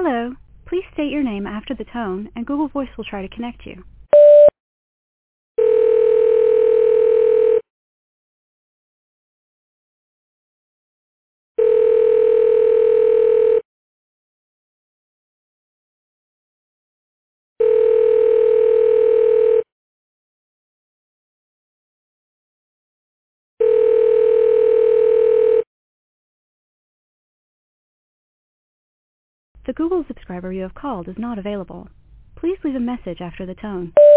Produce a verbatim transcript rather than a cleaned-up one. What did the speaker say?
Hello. Please state your name after the tone, and Google Voice will try to connect you. The Google subscriber you have called is not available. Please leave a message after the tone.